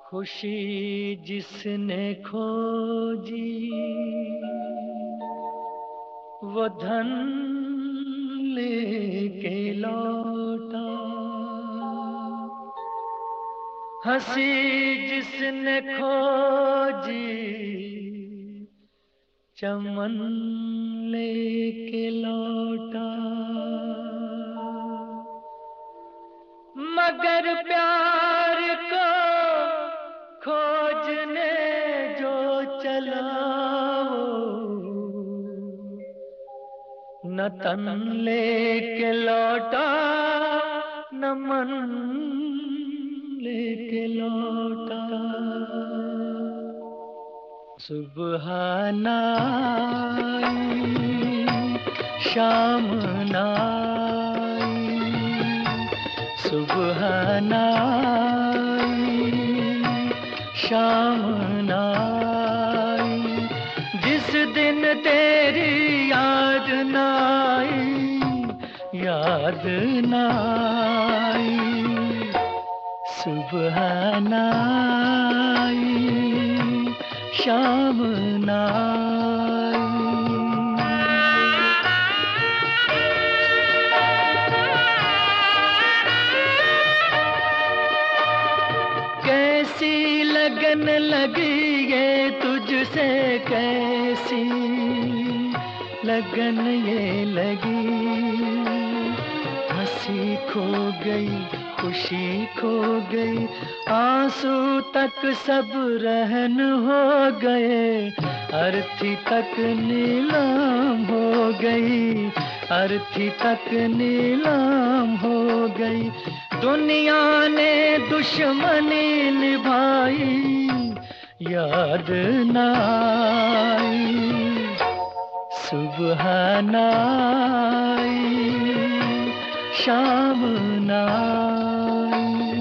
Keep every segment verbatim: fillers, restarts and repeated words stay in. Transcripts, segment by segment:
खुशी जिसने खोजी वो धन लेके लौटा, हंसी जिसने खोजी चमन लेके लौटा। मगर प्यार को खोजने जो चला न तन लेके लौटा न मन लेके लौटा। सुबह नाई शाम नाई, सुबह नाई शाम नाई, जिस दिन तेरी याद नाई याद नाई। सुबह नाई शाम नाई। कैसी लगन लगी ये तुझसे, कैसी लगन ये लगी, हंसी खो गई खुशी खो गई, आंसू तक सब रहन हो गए, अर्थी तक नीलाम हो गई, अर्थी तक नीलाम हो गई। दुनिया ने दुश्मनी निभाई याद नाई। सुबह नाई शाम नाई।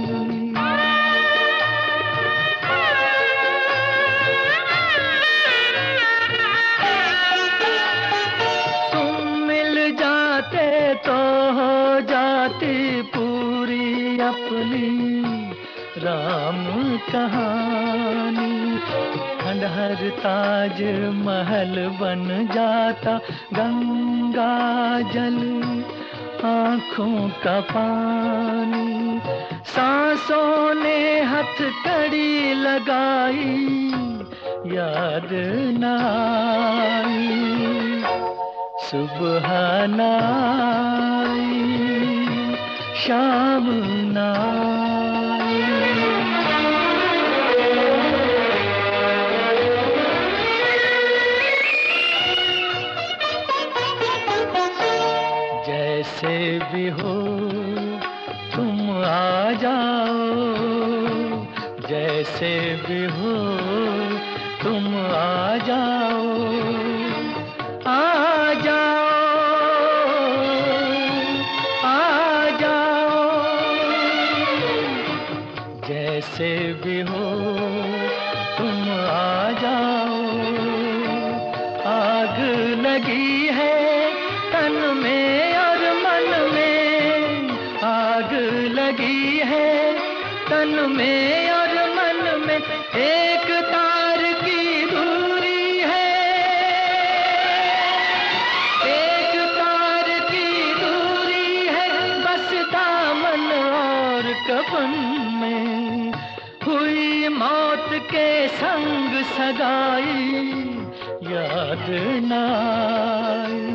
तुम मिल जाते तो हो जाती पूरी अपनी राम कहानी, खंडहर ताज महल बन जाता, गंगा जल आँखों का पानी, सांसों ने हथकड़ी लगाई याद नाई। सुबह नाई शाम नाई। जैसे भी हो तुम आ जाओ, जैसे भी हो तुम आ जाओ, आ जाओ आ जाओ। जैसे भी हो तुम आ जाओ, आग लगी है तन में और मन में, आग लगी है तन में और मन में, एक तार की दूरी है, एक तार की दूरी है, बस दामन और कफन में हुई मौत के संग सगाई याद नाई।